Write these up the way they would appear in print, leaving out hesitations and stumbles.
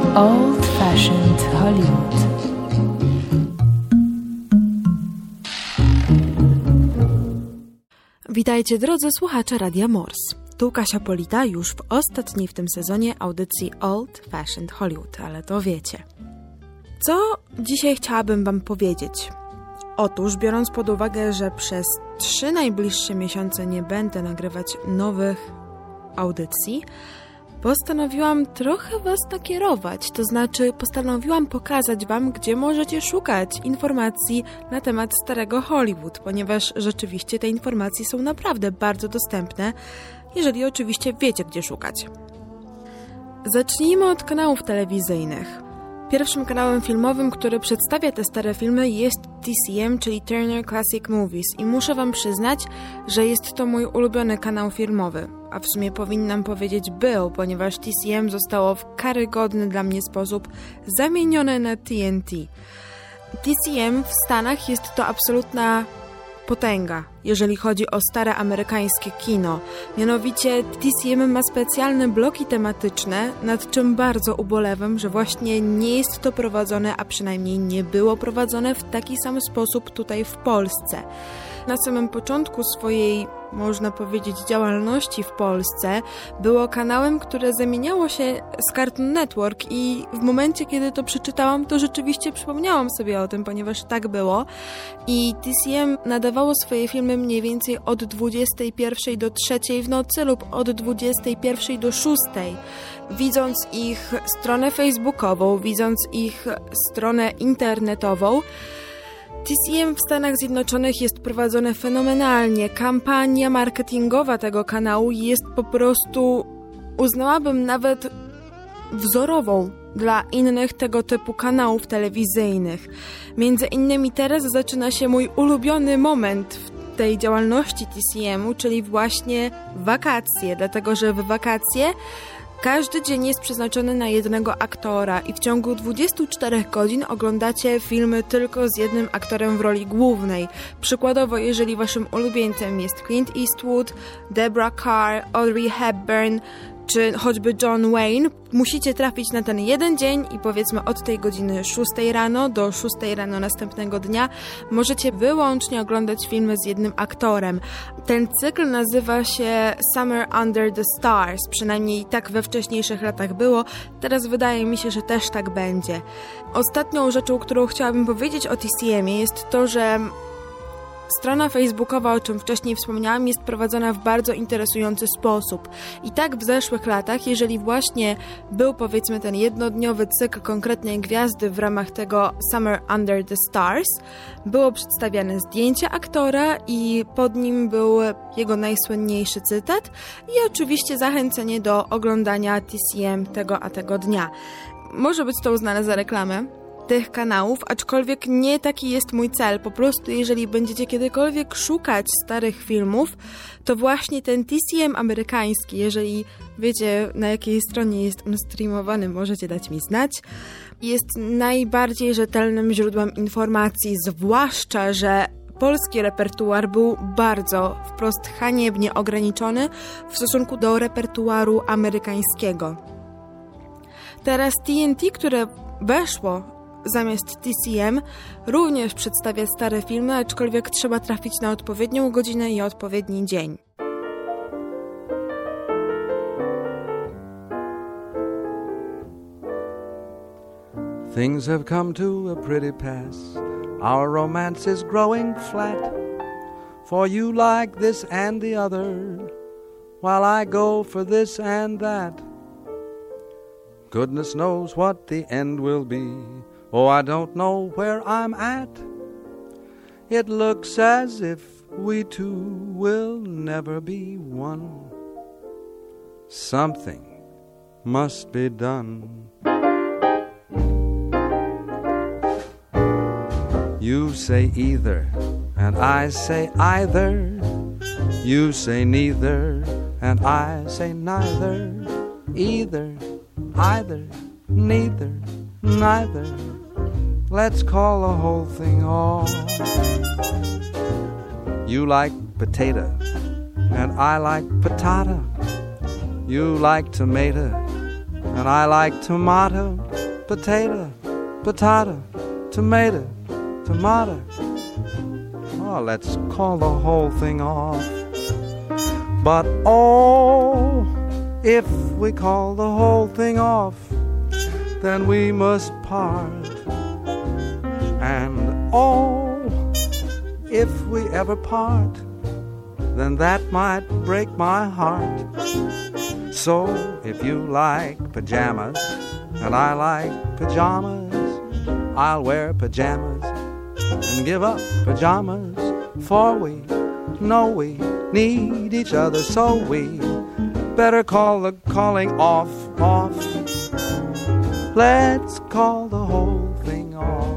Old-Fashioned Hollywood. Witajcie drodzy słuchacze Radia Morse. Tu Kasia Polita już w ostatniej w tym sezonie audycji Old-Fashioned Hollywood, ale to wiecie. Co dzisiaj chciałabym wam powiedzieć? Otóż, biorąc pod uwagę, że przez 3 najbliższe miesiące nie będę nagrywać nowych audycji, postanowiłam trochę was nakierować, to znaczy postanowiłam pokazać wam, gdzie możecie szukać informacji na temat starego Hollywood, ponieważ rzeczywiście te informacje są naprawdę bardzo dostępne, jeżeli oczywiście wiecie, gdzie szukać. Zacznijmy od kanałów telewizyjnych. Pierwszym kanałem filmowym, który przedstawia te stare filmy, jest TCM, czyli Turner Classic Movies, i muszę wam przyznać, że jest to mój ulubiony kanał filmowy, a w sumie powinnam powiedzieć był, ponieważ TCM zostało w karygodny dla mnie sposób zamienione na TNT. TCM w Stanach jest to absolutna potęga, jeżeli chodzi o stare amerykańskie kino. Mianowicie TCM ma specjalne bloki tematyczne, nad czym bardzo ubolewam, że właśnie nie jest to prowadzone, a przynajmniej nie było prowadzone w taki sam sposób tutaj w Polsce. Na samym początku swojej, można powiedzieć, działalności w Polsce było kanałem, które zamieniało się z Cartoon Network, i w momencie, kiedy to przeczytałam, to rzeczywiście przypomniałam sobie o tym, ponieważ tak było. I TCM nadawało swoje filmy mniej więcej od 21 do 3 w nocy lub od 21 do 6. Widząc ich stronę facebookową, widząc ich stronę internetową, TCM w Stanach Zjednoczonych jest prowadzone fenomenalnie. Kampania marketingowa tego kanału jest po prostu, uznałabym, nawet wzorową dla innych tego typu kanałów telewizyjnych. Między innymi teraz zaczyna się mój ulubiony moment w tej działalności TCM-u, czyli właśnie wakacje, dlatego że w wakacje każdy dzień jest przeznaczony na jednego aktora i w ciągu 24 godzin oglądacie filmy tylko z jednym aktorem w roli głównej. Przykładowo, jeżeli waszym ulubieńcem jest Clint Eastwood, Deborah Kerr, Audrey Hepburn czy choćby John Wayne, musicie trafić na ten jeden dzień i powiedzmy od tej godziny 6 rano do 6 rano następnego dnia możecie wyłącznie oglądać filmy z jednym aktorem. Ten cykl nazywa się Summer Under the Stars, przynajmniej tak we wcześniejszych latach było, teraz wydaje mi się, że też tak będzie. Ostatnią rzeczą, którą chciałabym powiedzieć o TCM-ie, jest to, że strona facebookowa, o czym wcześniej wspomniałam, jest prowadzona w bardzo interesujący sposób. I tak w zeszłych latach, jeżeli właśnie był, powiedzmy, ten jednodniowy cykl konkretnej gwiazdy w ramach tego Summer Under the Stars, było przedstawiane zdjęcie aktora i pod nim był jego najsłynniejszy cytat i oczywiście zachęcenie do oglądania TCM tego a tego dnia. Może być to uznane za reklamę tych kanałów, aczkolwiek nie taki jest mój cel. Po prostu jeżeli będziecie kiedykolwiek szukać starych filmów, to właśnie ten TCM amerykański, jeżeli wiecie, na jakiej stronie jest on streamowany, możecie dać mi znać, jest najbardziej rzetelnym źródłem informacji, zwłaszcza, że polski repertuar był bardzo, wprost haniebnie ograniczony w stosunku do repertuaru amerykańskiego. Teraz TNT, które weszło zamiast TCM, również przedstawia stare filmy, aczkolwiek trzeba trafić na odpowiednią godzinę i odpowiedni dzień. Things have come to a pretty pass. Our romance is growing flat. For you like this and the other, while I go for this and that. Goodness knows what the end will be. Oh, I don't know where I'm at. It looks as if we two will never be one. Something must be done. You say either, and I say either. You say neither, and I say neither. Either, either, neither, neither. Let's call the whole thing off. You like potato, and I like patata. You like tomato, and I like tomato. potato, potato, tomato, tomato. Oh, let's call the whole thing off. But oh, if we call the whole thing off, then we must part. And oh, if we ever part, then that might break my heart. So if you like pajamas and I like pajamas, I'll wear pajamas and give up pajamas. For we know we need each other, so we better call the calling off. Let's call the whole thing off.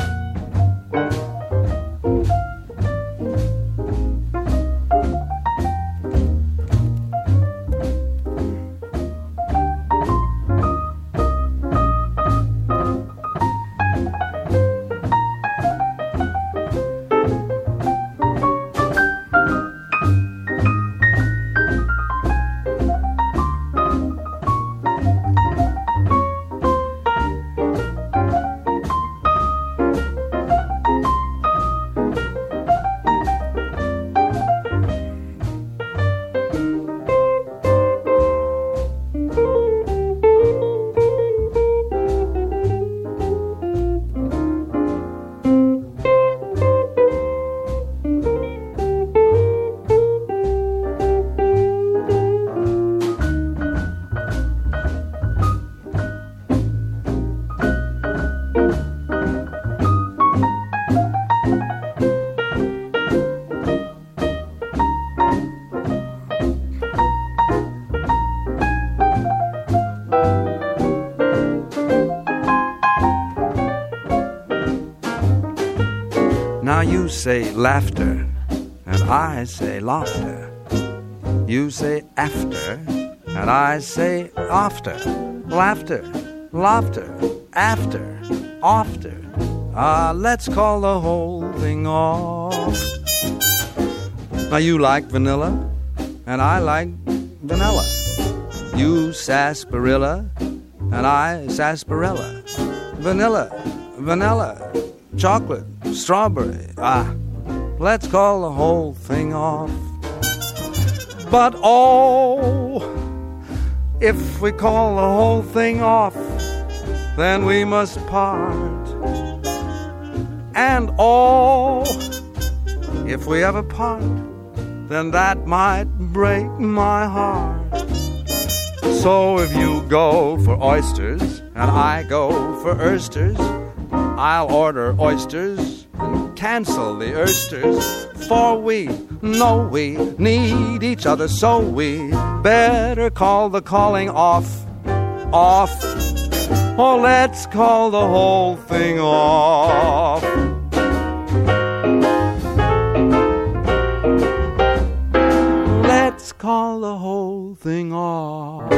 Now you say laughter, and I say laughter. You say after, and I say after. Laughter, laughter, after, after. Let's call the whole thing off. Now you like vanilla, and I like vanilla. You sarsaparilla, and I sarsaparilla. Vanilla, vanilla, chocolate, strawberry. Let's call the whole thing off. But oh, if we call the whole thing off, then we must part. And oh, if we ever part, then that might break my heart. So if you go for oysters and I go for oysters, I'll order oysters and cancel the oysters. For we know we need each other, so we better call the calling off. Oh, let's call the whole thing off. Let's call the whole thing off.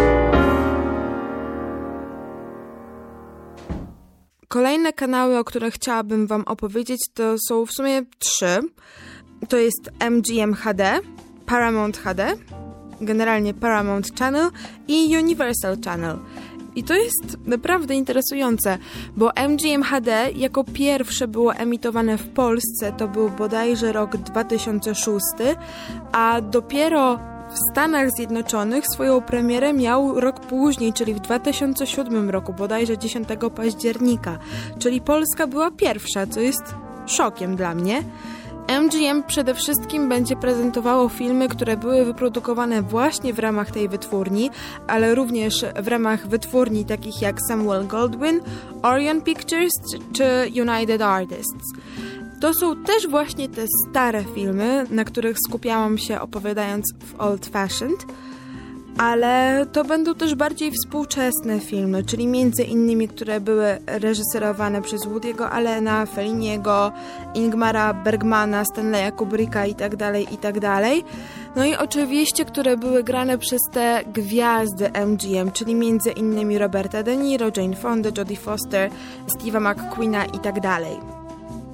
Kolejne kanały, o których chciałabym wam opowiedzieć, to są w sumie 3. To jest MGM HD, Paramount HD, generalnie Paramount Channel i Universal Channel. I to jest naprawdę interesujące, bo MGM HD jako pierwsze było emitowane w Polsce, to był bodajże rok 2006, a dopiero w Stanach Zjednoczonych swoją premierę miał rok później, czyli w 2007 roku, bodajże 10 października. Czyli Polska była pierwsza, co jest szokiem dla mnie. MGM przede wszystkim będzie prezentowało filmy, które były wyprodukowane właśnie w ramach tej wytwórni, ale również w ramach wytwórni takich jak Samuel Goldwyn, Orion Pictures czy United Artists. To są też właśnie te stare filmy, na których skupiałam się opowiadając w Old Fashioned, ale to będą też bardziej współczesne filmy, czyli między innymi, które były reżyserowane przez Woody'ego Allena, Felliniego, Ingmara Bergmana, Stanleya Kubricka itd. No i oczywiście, które były grane przez te gwiazdy MGM, czyli między innymi Roberta De Niro, Jane Fonda, Jodie Foster, Steve'a McQueena itd.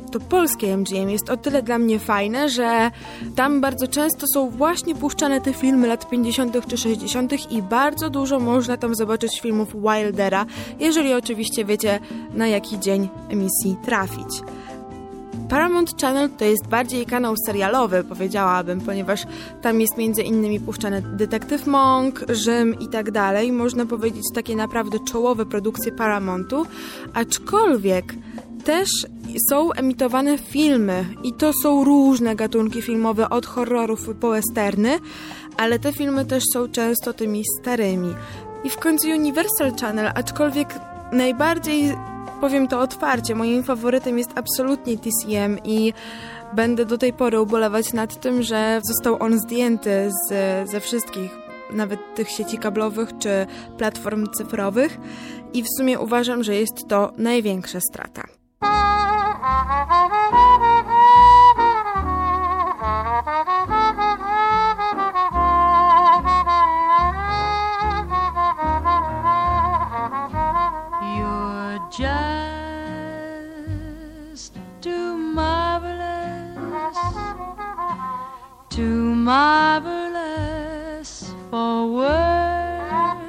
to polskie MGM jest o tyle dla mnie fajne, że tam bardzo często są właśnie puszczane te filmy lat 50. czy 60. i bardzo dużo można tam zobaczyć filmów Wildera, jeżeli oczywiście wiecie, na jaki dzień emisji trafić. Paramount Channel to jest bardziej kanał serialowy, powiedziałabym, ponieważ tam jest między innymi puszczany Detektyw Monk, Rzym i tak dalej. Można powiedzieć takie naprawdę czołowe produkcje Paramountu, aczkolwiek też są emitowane filmy i to są różne gatunki filmowe, od horrorów po westerny, ale te filmy też są często tymi starymi. I w końcu Universal Channel, aczkolwiek najbardziej, powiem to otwarcie, moim faworytem jest absolutnie TCM i będę do tej pory ubolewać nad tym, że został on zdjęty ze wszystkich, nawet tych sieci kablowych czy platform cyfrowych i w sumie uważam, że jest to największa strata. Too marvelous for words,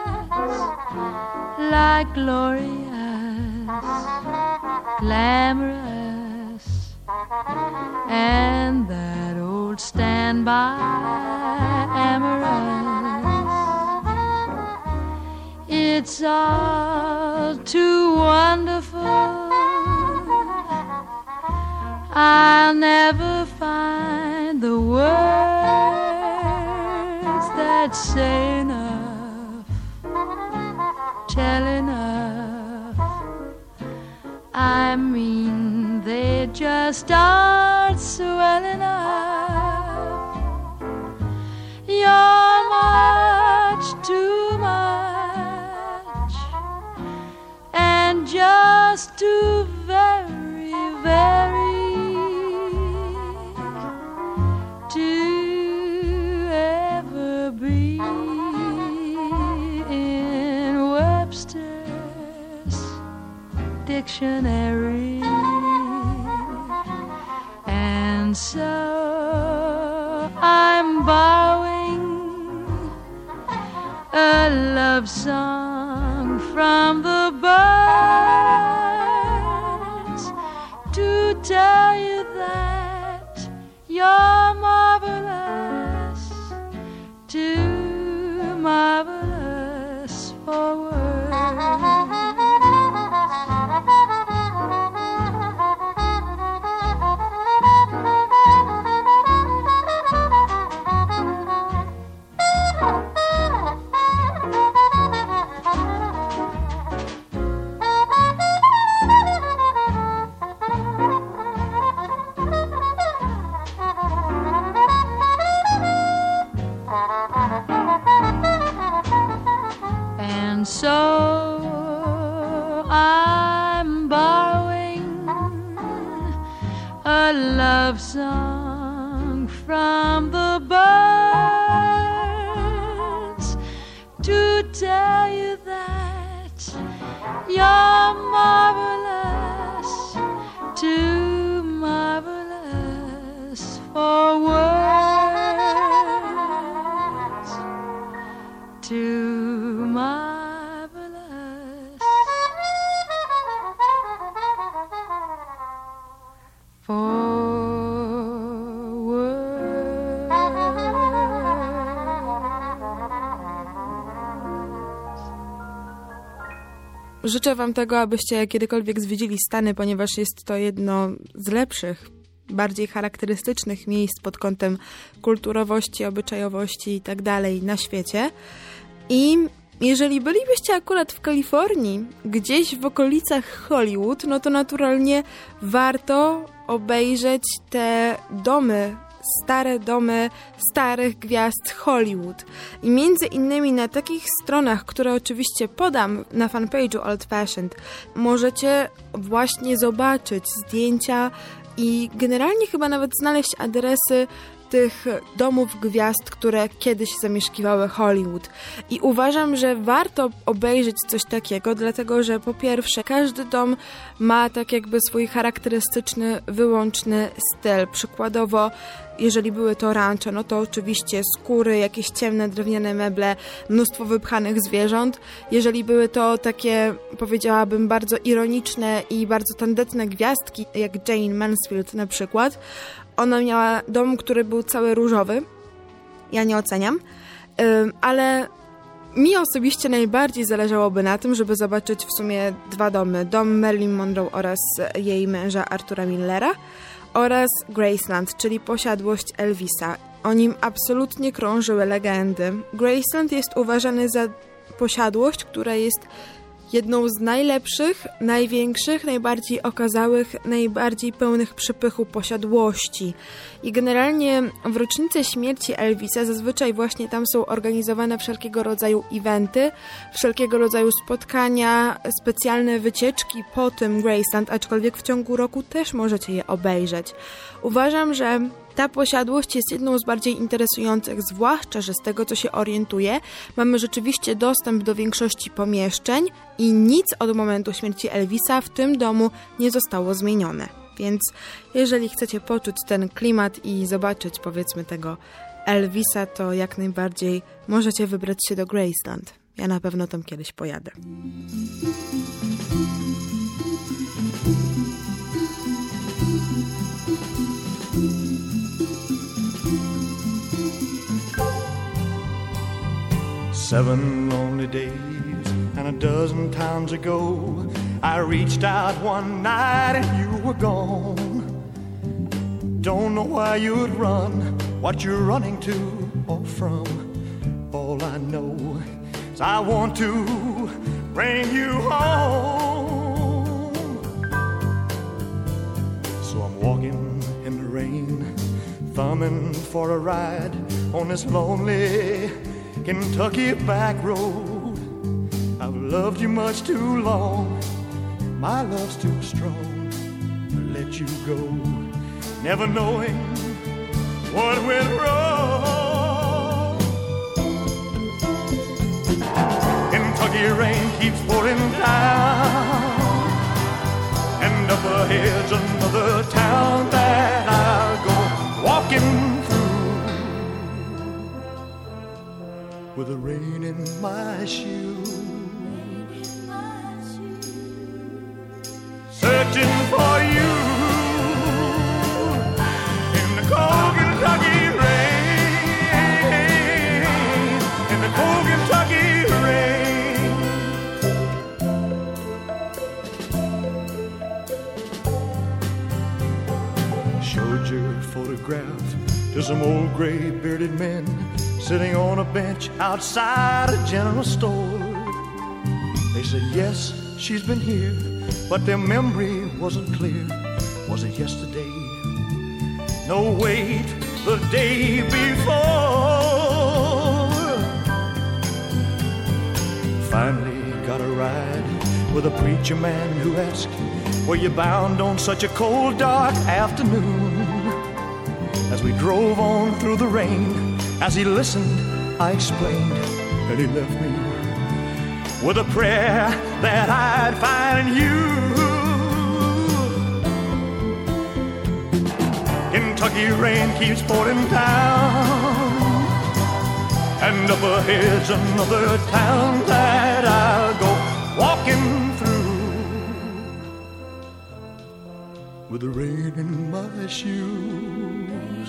like glorious, glamorous, and that old standby amorous. It's all too wonderful. I'll never find the words that say enough, tell enough. I mean, they just aren't swell enough. You're much too much, and just too very, very to ever be in Webster's dictionary. And so I'm borrowing a love song from the birds to tell you that you're marvelous, too marvelous for words. So I'm borrowing a love song from the birds to tell you that you're marvelous, too marvelous for words, too marvelous. Życzę wam tego, abyście kiedykolwiek zwiedzili Stany, ponieważ jest to jedno z lepszych, bardziej charakterystycznych miejsc pod kątem kulturowości, obyczajowości i tak dalej na świecie. I jeżeli bylibyście akurat w Kalifornii, gdzieś w okolicach Hollywood, no to naturalnie warto obejrzeć te domy, stare domy starych gwiazd Hollywood. I między innymi na takich stronach, które oczywiście podam na fanpage'u Old Fashioned, możecie właśnie zobaczyć zdjęcia i generalnie chyba nawet znaleźć adresy tych domów gwiazd, które kiedyś zamieszkiwały Hollywood. I uważam, że warto obejrzeć coś takiego, dlatego że po pierwsze każdy dom ma tak jakby swój charakterystyczny, wyłączny styl. Przykładowo, jeżeli były to rancho, no to oczywiście skóry, jakieś ciemne, drewniane meble, mnóstwo wypchanych zwierząt. Jeżeli były to takie, powiedziałabym, bardzo ironiczne i bardzo tandetne gwiazdki, jak Jane Mansfield na przykład, ona miała dom, który był cały różowy. Ja nie oceniam, ale mi osobiście najbardziej zależałoby na tym, żeby zobaczyć w sumie 2 domy. Dom Marilyn Monroe oraz jej męża Artura Millera oraz Graceland, czyli posiadłość Elvisa. O nim absolutnie krążyły legendy. Graceland jest uważany za posiadłość, która jest jedną z najlepszych, największych, najbardziej okazałych, najbardziej pełnych przepychu posiadłości. I generalnie w rocznicę śmierci Elvisa zazwyczaj właśnie tam są organizowane wszelkiego rodzaju eventy, wszelkiego rodzaju spotkania, specjalne wycieczki po tym Graceland, aczkolwiek w ciągu roku też możecie je obejrzeć. Uważam, że ta posiadłość jest jedną z bardziej interesujących, zwłaszcza, że z tego, co się orientuję, mamy rzeczywiście dostęp do większości pomieszczeń i nic od momentu śmierci Elvisa w tym domu nie zostało zmienione. Więc jeżeli chcecie poczuć ten klimat i zobaczyć, powiedzmy, tego Elvisa, to jak najbardziej możecie wybrać się do Graceland. Ja na pewno tam kiedyś pojadę. Seven lonely days and a dozen times ago, I reached out one night and you were gone. Don't know why you'd run, what you're running to or from. All I know is I want to bring you home. So I'm walking in the rain, thumbing for a ride on this lonely Kentucky back road. I've loved you much too long, my love's too strong to let you go, never knowing what went wrong. Kentucky rain keeps pouring down, and up ahead's another town that I'll go walking through, with the rain in my shoes, searching for you in the cold Kentucky rain, in the cold Kentucky rain. Showed your photograph to some old gray bearded men sitting on a bench outside a general store. They said, yes, she's been here, but their memory wasn't clear. Was it yesterday? No, wait, the day before. Finally got a ride with a preacher man who asked, were you bound on such a cold, dark afternoon? As we drove on through the rain, as he listened, I explained, and he left me with a prayer that I'd find you. Kentucky rain keeps pouring down, and up ahead's another town that I'll go walking through, with the rain in my shoes,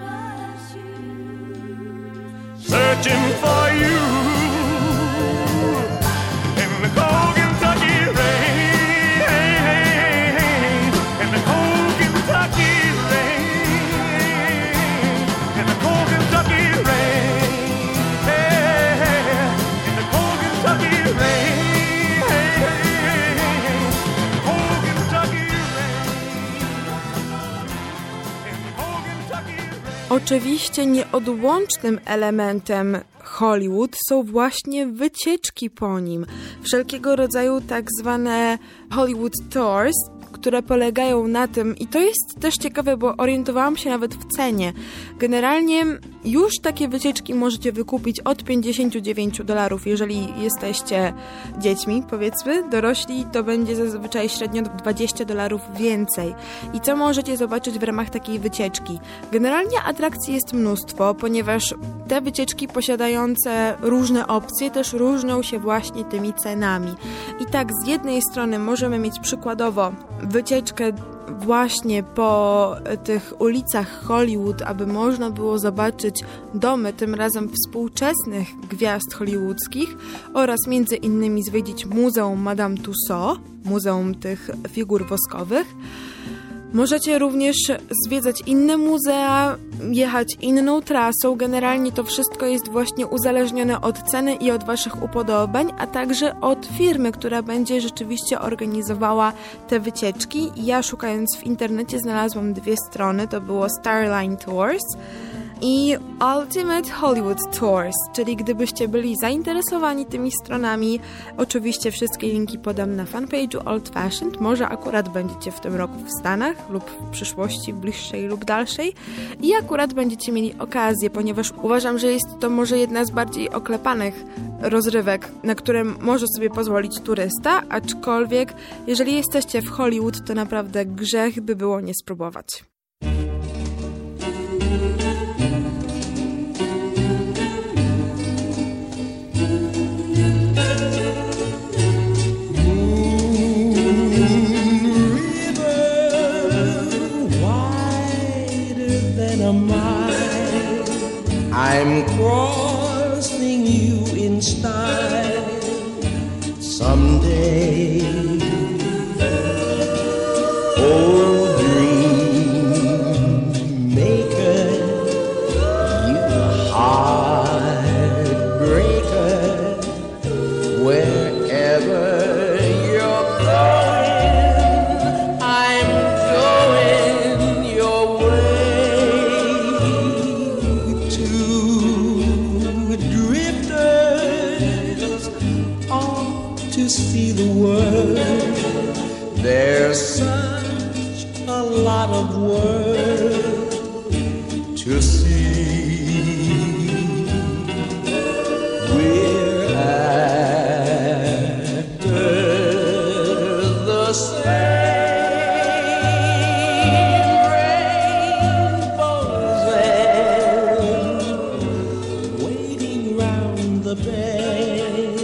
searching for you in the cold Kentucky rain, in the cold Kentucky rain, in the cold Kentucky rain, in the cold Kentucky rain, cold Kentucky rain. Oczywiście nieodłącznym elementem Hollywood są właśnie wycieczki po nim. Wszelkiego rodzaju tak zwane Hollywood Tours, które polegają na tym, i to jest też ciekawe, bo orientowałam się nawet w cenie. Generalnie już takie wycieczki możecie wykupić od $59, jeżeli jesteście dziećmi, powiedzmy. Dorośli to będzie zazwyczaj średnio $20 więcej. I co możecie zobaczyć w ramach takiej wycieczki? Generalnie atrakcji jest mnóstwo, ponieważ te wycieczki posiadające różne opcje też różnią się właśnie tymi cenami. I tak z jednej strony możemy mieć przykładowo wycieczkę właśnie po tych ulicach Hollywood, aby można było zobaczyć domy, tym razem współczesnych gwiazd hollywoodzkich, oraz między innymi zwiedzić Muzeum Madame Tussauds, Muzeum tych figur woskowych. Możecie również zwiedzać inne muzea, jechać inną trasą. Generalnie to wszystko jest właśnie uzależnione od ceny i od waszych upodobań, a także od firmy, która będzie rzeczywiście organizowała te wycieczki. Ja szukając w internecie znalazłam 2 strony, to było Starline Tours i Ultimate Hollywood Tours, czyli gdybyście byli zainteresowani tymi stronami, oczywiście wszystkie linki podam na fanpage'u Old Fashioned, może akurat będziecie w tym roku w Stanach lub w przyszłości bliższej lub dalszej i akurat będziecie mieli okazję, ponieważ uważam, że jest to może jedna z bardziej oklepanych rozrywek, na które może sobie pozwolić turysta, aczkolwiek jeżeli jesteście w Hollywood, to naprawdę grzech by było nie spróbować. I'm crossing you in style someday. Oh, dream maker, you heartbreaker, wherever you're going, I'm going your way. See the world, there's such a lot of world to see. We're after the same rainbows and waiting round the bend.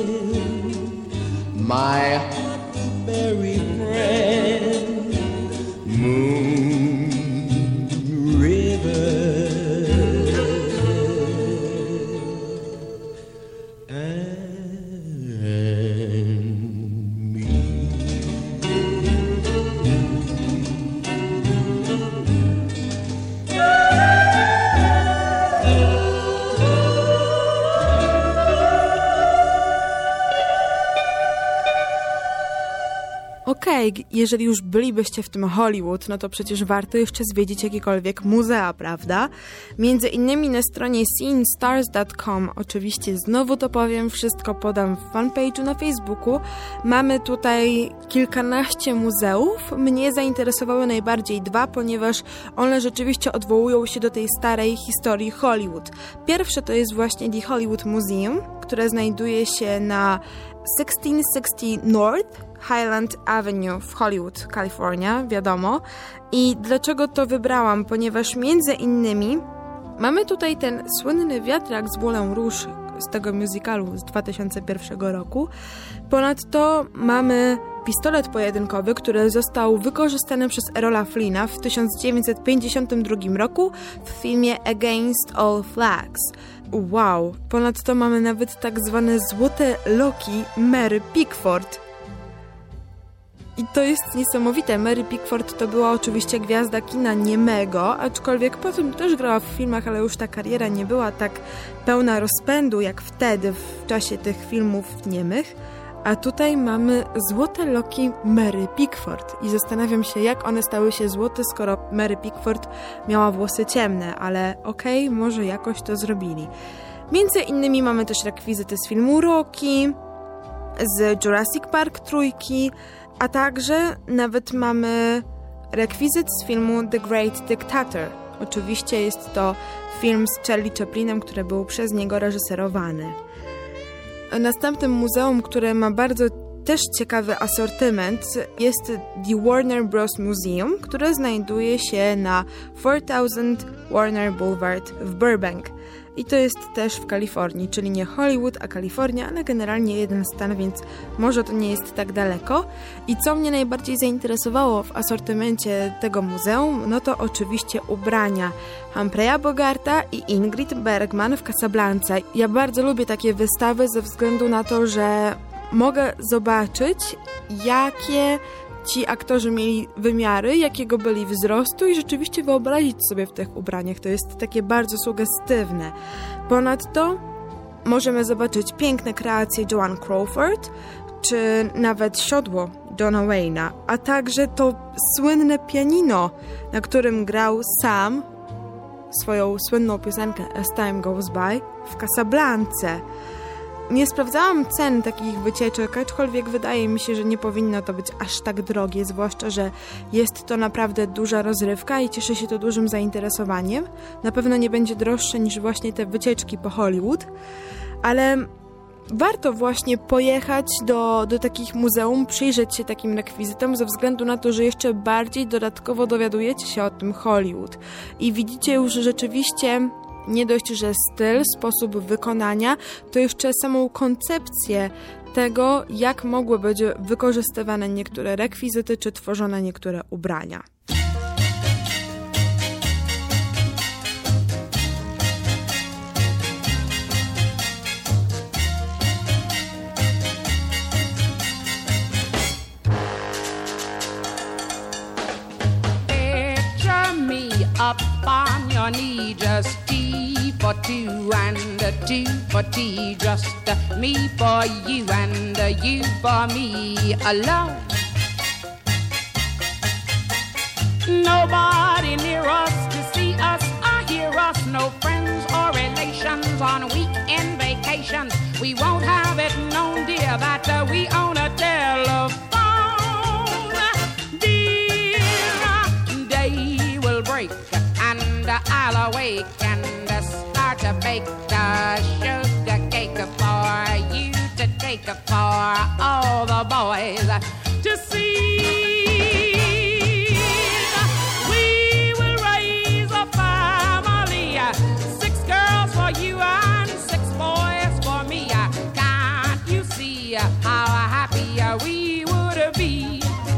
My huckleberry friend, Moon River, and me. Okej, jeżeli już bylibyście w tym Hollywood, no to przecież warto jeszcze zwiedzić jakiekolwiek muzea, prawda? Między innymi na stronie SeenStars.com, oczywiście znowu to powiem, wszystko podam w fanpage'u na Facebooku. Mamy tutaj kilkanaście muzeów. Mnie zainteresowały najbardziej 2, ponieważ one rzeczywiście odwołują się do tej starej historii Hollywood. Pierwsze to jest właśnie The Hollywood Museum, które znajduje się na 1660 North Highland Avenue w Hollywood, Kalifornia, wiadomo. I dlaczego to wybrałam? Ponieważ między innymi mamy tutaj ten słynny wiatrak z Moulin Rouge z tego musicalu z 2001 roku. Ponadto mamy pistolet pojedynkowy, który został wykorzystany przez Erola Flynna w 1952 roku w filmie Against All Flags. Wow! Ponadto mamy nawet tak zwane złote loki Mary Pickford. I to jest niesamowite. Mary Pickford to była oczywiście gwiazda kina niemego, aczkolwiek potem też grała w filmach, ale już ta kariera nie była tak pełna rozpędu jak wtedy w czasie tych filmów niemych. A tutaj mamy złote loki Mary Pickford i zastanawiam się, jak one stały się złote, skoro Mary Pickford miała włosy ciemne, ale okej, może jakoś to zrobili. Między innymi mamy też rekwizyty z filmu Rocky, z Jurassic Park 3, A także nawet mamy rekwizyt z filmu The Great Dictator. Oczywiście jest to film z Charlie Chaplinem, który był przez niego reżyserowany. Następnym muzeum, które ma bardzo też ciekawy asortyment, jest The Warner Bros. Museum, które znajduje się na 4000 Warner Boulevard w Burbank. I to jest też w Kalifornii, czyli nie Hollywood, a Kalifornia, ale generalnie jeden stan, więc może to nie jest tak daleko. I co mnie najbardziej zainteresowało w asortymencie tego muzeum, no to oczywiście ubrania Humphreya Bogarta i Ingrid Bergman w Casablance. Ja bardzo lubię takie wystawy ze względu na to, że mogę zobaczyć, jakie ci aktorzy mieli wymiary, jakiego byli wzrostu i rzeczywiście wyobrazić sobie w tych ubraniach. To jest takie bardzo sugestywne. Ponadto możemy zobaczyć piękne kreacje Joan Crawford, czy nawet siodło Johna Wayne'a, a także to słynne pianino, na którym grał Sam swoją słynną piosenkę As Time Goes By w Casablance. Nie sprawdzałam cen takich wycieczek, aczkolwiek wydaje mi się, że nie powinno to być aż tak drogie, zwłaszcza, że jest to naprawdę duża rozrywka i cieszy się to dużym zainteresowaniem. Na pewno nie będzie droższe niż właśnie te wycieczki po Hollywood, ale warto właśnie pojechać do takich muzeum, przyjrzeć się takim rekwizytom ze względu na to, że jeszcze bardziej dodatkowo dowiadujecie się o tym Hollywood i widzicie już rzeczywiście nie dość, że styl, sposób wykonania, to jeszcze samą koncepcję tego, jak mogły być wykorzystywane niektóre rekwizyty, czy tworzone niektóre ubrania. Up on your knee, just T for two and two for tea, just me for you and you for me alone. Nobody near us to see us or hear us, no friends or relations on weekend vacations. We won't have it known, dear, that we own a telephone. Dear, day will break and I'll awake and start to bake the sugar cake for you to take for all the boys to see. We will raise a family, 6 girls for you and 6 boys for me. Can't you see how happy we would be?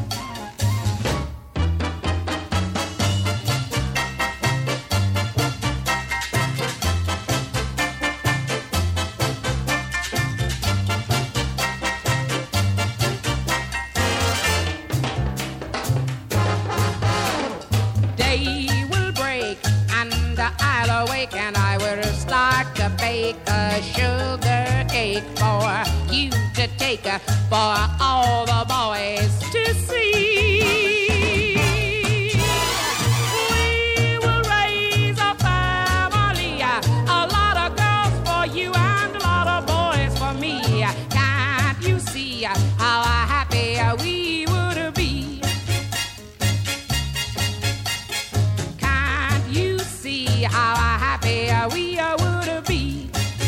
And I will start to bake a sugar cake for you to take for all the boys to see. We will raise a family, a lot of girls for you and a lot of boys for me. Can't you see how happy we would be? Can't you see how we would be?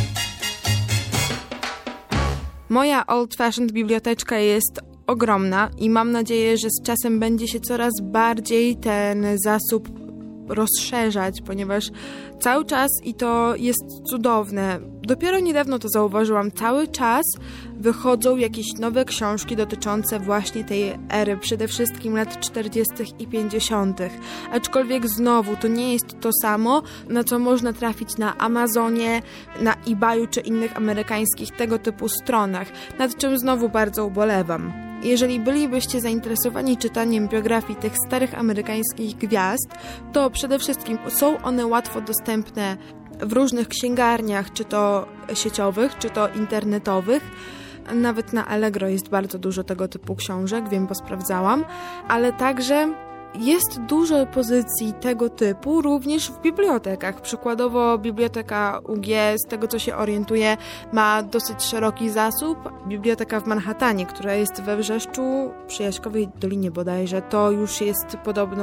Moja old-fashioned biblioteczka jest ogromna i mam nadzieję, że z czasem będzie się coraz bardziej ten zasób rozszerzać, ponieważ cały czas, i to jest cudowne, dopiero niedawno to zauważyłam, cały czas wychodzą jakieś nowe książki dotyczące właśnie tej ery, przede wszystkim lat 40. i 50. Aczkolwiek znowu to nie jest to samo, na co można trafić na Amazonie, na eBayu czy innych amerykańskich tego typu stronach, nad czym znowu bardzo ubolewam. Jeżeli bylibyście zainteresowani czytaniem biografii tych starych amerykańskich gwiazd, to przede wszystkim są one łatwo dostępne w różnych księgarniach, czy to sieciowych, czy to internetowych. Nawet na Allegro jest bardzo dużo tego typu książek, wiem, bo sprawdzałam, ale także jest dużo pozycji tego typu również w bibliotekach. Przykładowo biblioteka UG, z tego co się orientuję, ma dosyć szeroki zasób. Biblioteka w Manhattanie, która jest we Wrzeszczu, przy Jaśkowej Dolinie bodajże, to już jest podobno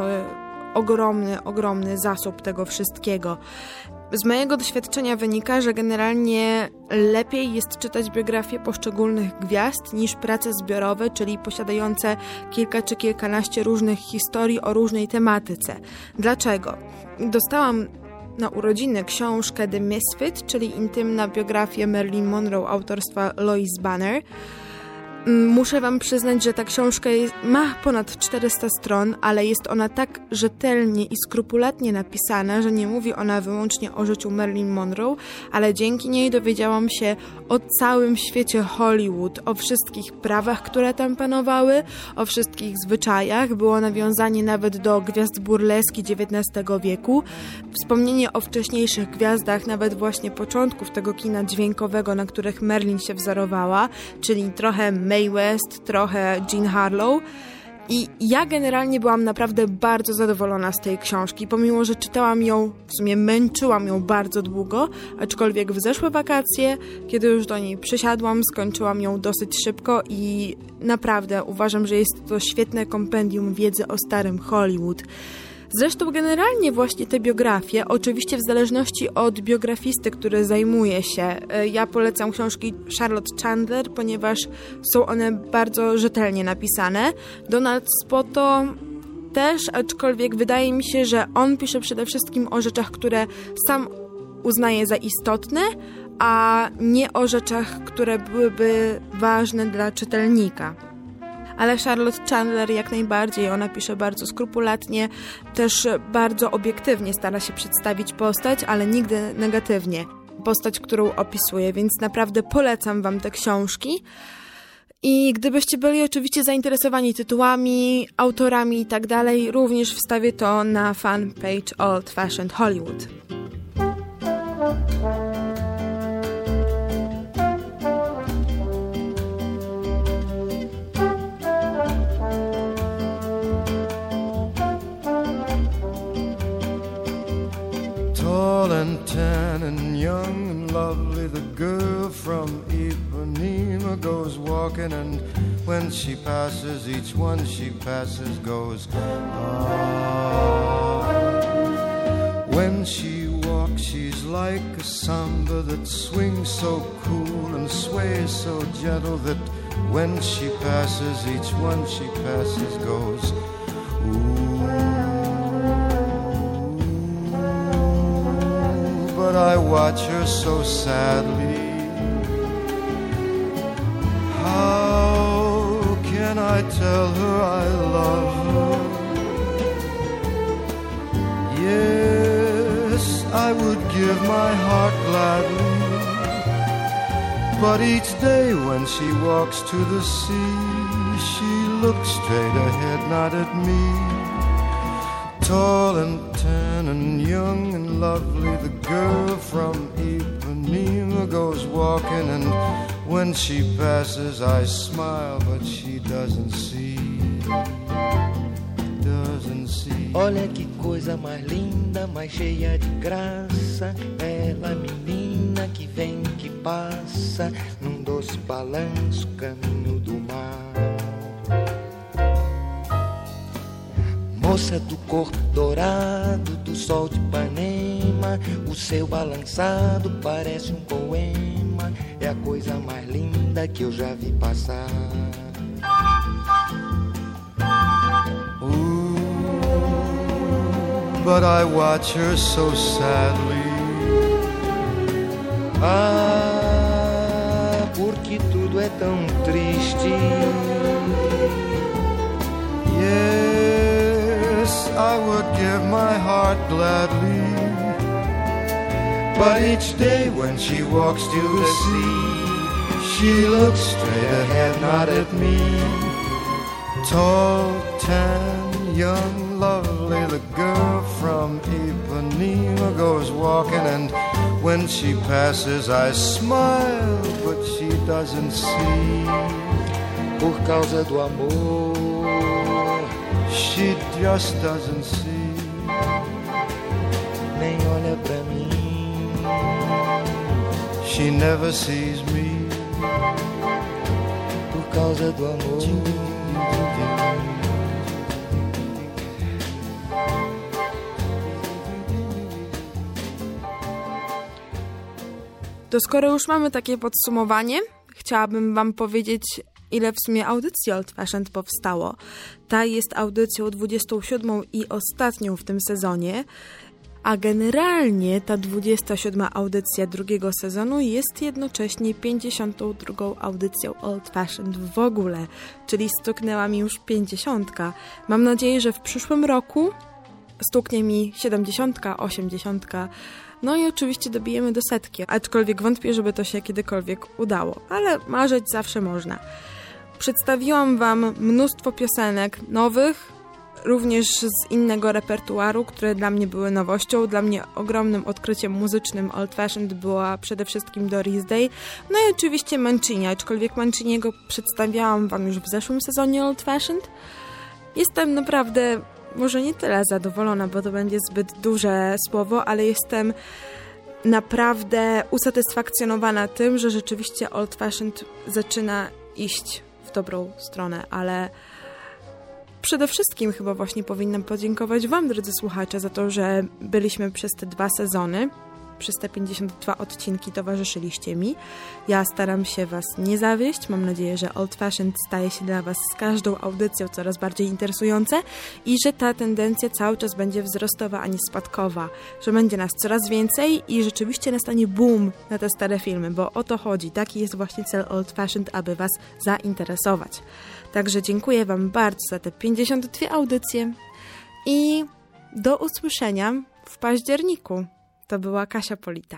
ogromny zasób tego wszystkiego. Z mojego doświadczenia wynika, że generalnie lepiej jest czytać biografie poszczególnych gwiazd niż prace zbiorowe, czyli posiadające kilka czy kilkanaście różnych historii o różnej tematyce. Dlaczego? Dostałam na urodziny książkę The Misfit, czyli intymna biografia Marilyn Monroe autorstwa Lois Banner. Muszę wam przyznać, że ta książka ma ponad 400 stron, ale jest ona tak rzetelnie i skrupulatnie napisana, że nie mówi ona wyłącznie o życiu Marilyn Monroe, ale dzięki niej dowiedziałam się o całym świecie Hollywood, o wszystkich prawach, które tam panowały, o wszystkich zwyczajach. Było nawiązanie nawet do gwiazd burleski XIX wieku, wspomnienie o wcześniejszych gwiazdach, nawet właśnie początków tego kina dźwiękowego, na których Marilyn się wzorowała, czyli trochę Mae West, trochę Jean Harlow. I ja generalnie byłam naprawdę bardzo zadowolona z tej książki, pomimo że czytałam ją, w sumie męczyłam ją bardzo długo, aczkolwiek w zeszłe wakacje, kiedy już do niej przysiadłam, skończyłam ją dosyć szybko i naprawdę uważam, że jest to świetne kompendium wiedzy o starym Hollywood. Zresztą generalnie właśnie te biografie, oczywiście w zależności od biografisty, który zajmuje się. Ja polecam książki Charlotte Chandler, ponieważ są one bardzo rzetelnie napisane. Donald Spoto też, aczkolwiek wydaje mi się, że on pisze przede wszystkim o rzeczach, które sam uznaje za istotne, a nie o rzeczach, które byłyby ważne dla czytelnika. Ale Charlotte Chandler jak najbardziej, ona pisze bardzo skrupulatnie, też bardzo obiektywnie stara się przedstawić postać, ale nigdy negatywnie. Postać, którą opisuje, więc naprawdę polecam wam te książki. I gdybyście byli oczywiście zainteresowani tytułami, autorami i tak dalej, również wstawię to na fanpage Old Fashioned Hollywood. Tall and tan and young and lovely, the girl from Ipanema goes walking, and when she passes, each one she passes goes, ah. When she walks, she's like a samba that swings so cool and sways so gentle that when she passes, each one she passes goes, ooh. But I watch her so sadly. How can I tell her I love her? Yes, I would give my heart gladly, but each day when she walks to the sea, she looks straight ahead, not at me. Tall and tan and young and lovely, the girl from Ipanema goes walking, and when she passes I smile, but she doesn't see. Olha que coisa mais linda, mais cheia de graça, ela menina que vem, que passa, num doce balanço, caminho do mar. Moça do corpo dourado, do sol de Ipanema, o seu balançado parece poema, é a coisa mais linda que eu já vi passar. Ooh, but I watch her so sadly. Ah, porque tudo é tão triste. Yes, I would give my heart gladly, but each day when she walks to the sea, she looks straight ahead, not at me. Tall, tan, young, lovely, the girl from Ipanema goes walking, and when she passes I smile, but she doesn't see. Por causa do amor, she just doesn't see. Nem olha pra mim. She never sees me. Por causa do amor. To skoro już mamy takie podsumowanie, chciałabym wam powiedzieć, ile w sumie audycji Old Fashioned powstało. Ta jest audycją 27. i ostatnią w tym sezonie, a generalnie ta 27. audycja drugiego sezonu jest jednocześnie 52. audycją Old Fashioned w ogóle, czyli stuknęła mi już 50. Mam nadzieję, że w przyszłym roku stuknie mi 70., 80., no i oczywiście dobijemy do 100, aczkolwiek wątpię, żeby to się kiedykolwiek udało, ale marzyć zawsze można. Przedstawiłam wam mnóstwo piosenek nowych, również z innego repertuaru, które dla mnie były nowością. Dla mnie ogromnym odkryciem muzycznym Old Fashioned była przede wszystkim Doris Day, no i oczywiście Mancini, aczkolwiek Manciniego przedstawiałam wam już w zeszłym sezonie Old Fashioned. Jestem naprawdę, może nie tyle zadowolona, bo to będzie zbyt duże słowo, ale jestem naprawdę usatysfakcjonowana tym, że rzeczywiście Old Fashioned zaczyna iść w dobrą stronę, ale przede wszystkim chyba właśnie powinnam podziękować wam, drodzy słuchacze, za to, że byliśmy przez te 2 sezony, przez te 52 odcinki towarzyszyliście mi. Ja staram się was nie zawieść. Mam nadzieję, że Old Fashioned staje się dla was z każdą audycją coraz bardziej interesujące i że ta tendencja cały czas będzie wzrostowa, a nie spadkowa. Że będzie nas coraz więcej i rzeczywiście nastanie boom na te stare filmy, bo o to chodzi. Taki jest właśnie cel Old Fashioned, aby was zainteresować. Także dziękuję wam bardzo za te 52 audycje i do usłyszenia w październiku. To była Kasia Polita.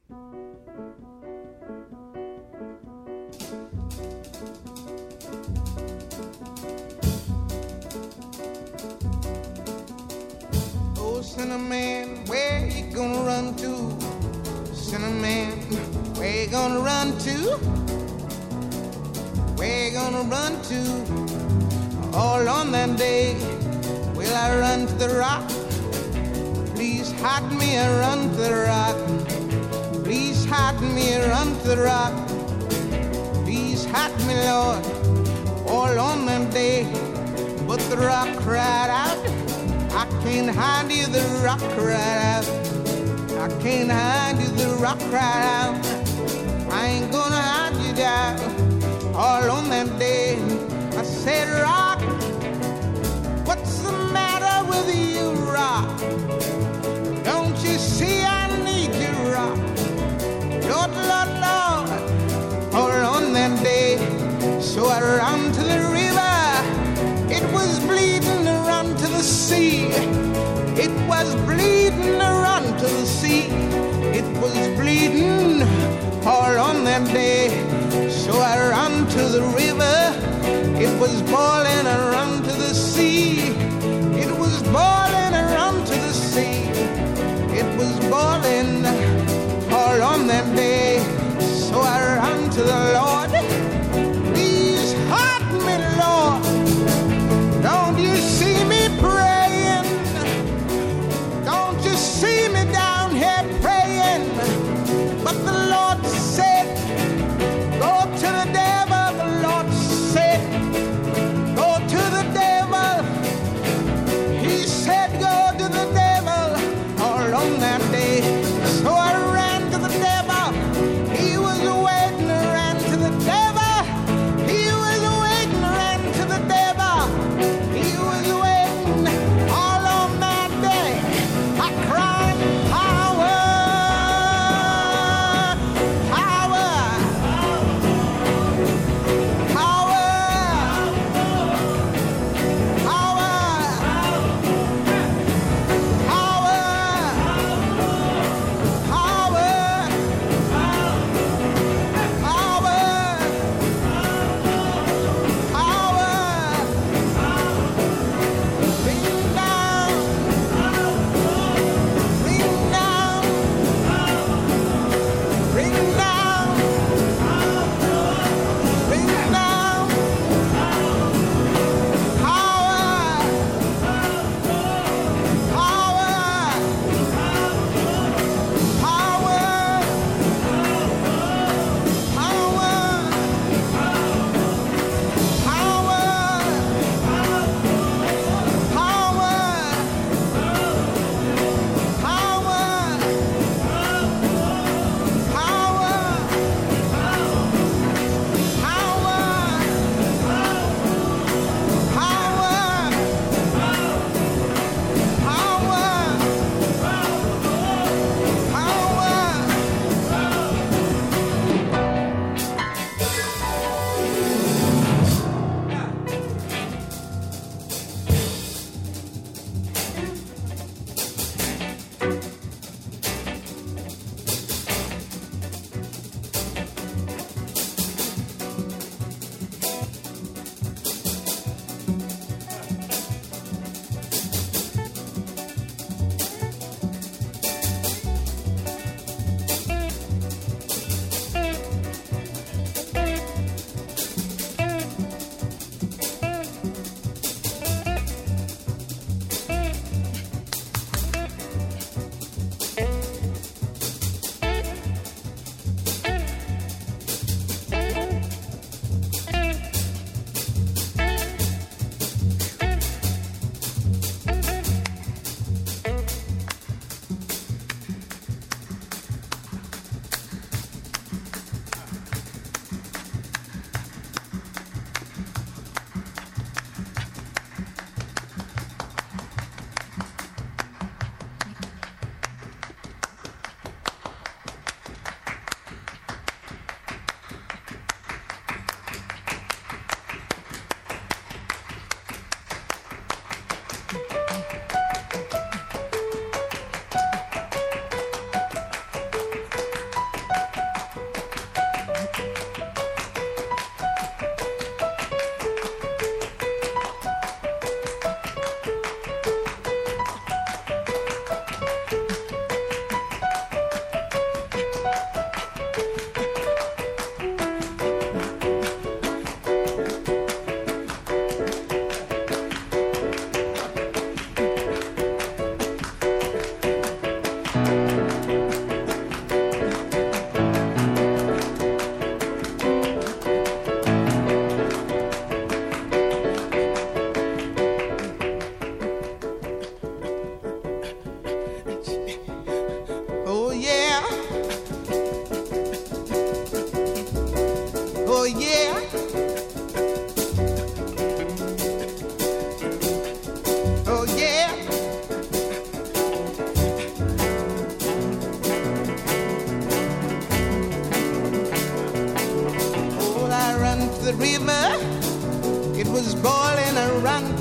Oh, Cinnamon, where you gonna run to? Cinnamon, where you gonna run to? Where you gonna run to? All on that day, will I run to the rock? Please hide me and run to the rock. Please hide me and run to the rock. Please hide me, Lord, all on that day. But the rock cried out, I can't hide you, the rock cried out. I can't hide you, the rock cried out. I ain't gonna hide you down all on that day. I said, rock, what's the matter with you, rock? Don't you see I need you, rock? Lord, Lord, Lord, all on that day. So I ran to the river. It was bleeding to run to the sea. It was bleeding to run to the sea. It was bleeding all on that day. So I ran to the river. It was boiling and run to the sea. It was boiling and run to the sea. It was boiling all on that day. So I ran to the Lord. Please hide me, Lord. Don't you see me praying? Don't you see me down here praying? But the Lord said, go to the devil. The Lord said, go to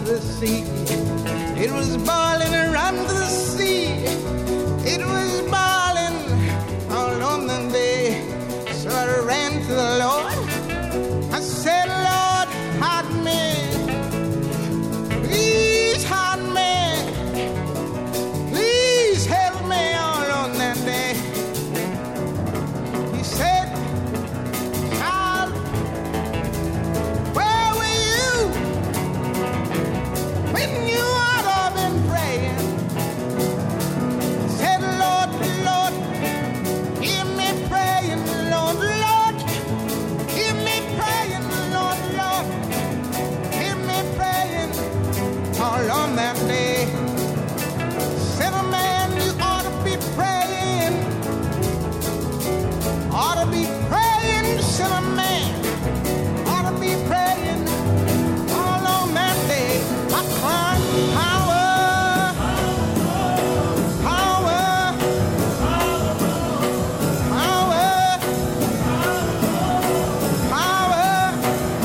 the sea. It was boiling around the sea. It was boiling all on the day. So I ran to the Lord. I said, Lord, hide me. Please hide me. Please help me all on that day. He said, child, where were you when you ought to have been praying? I said, Lord, Lord, hear me praying, Lord, Lord, hear me praying, Lord, Lord, hear me praying all on that day. Said a man, you ought to be praying, ought to be praying, said a man, ought to be praying all on that day. I cried, power, power, power, power,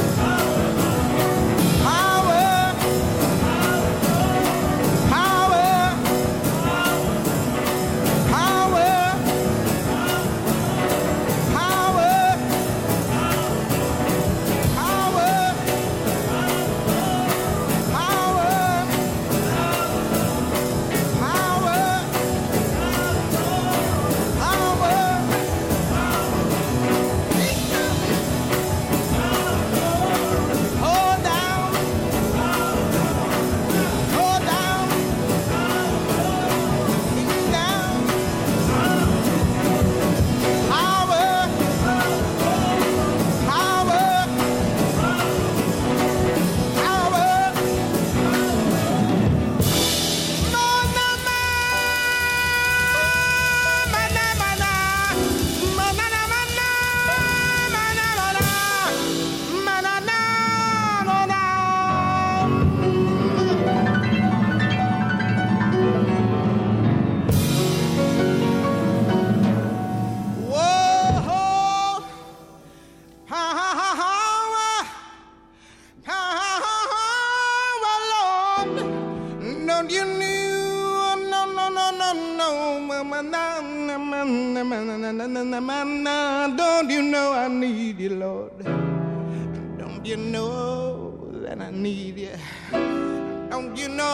Don't you know I need you, Lord? Don't you know that I need you? Don't you know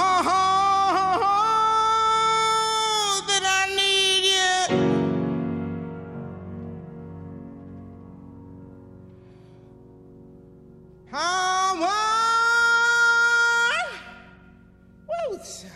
that I need you? Power, Woods.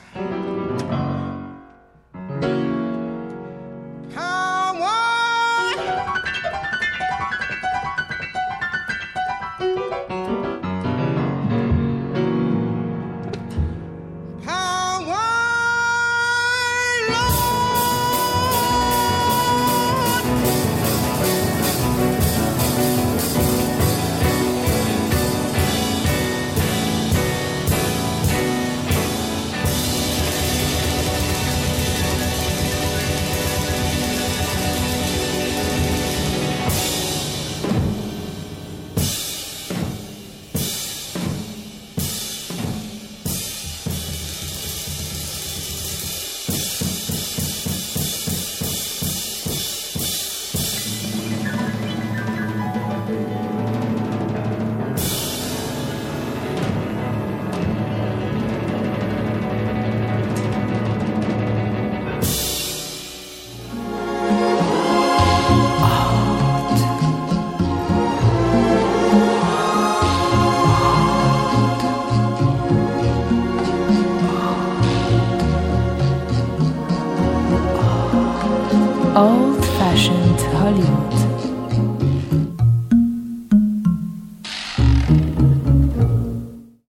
Old-fashioned Hollywood.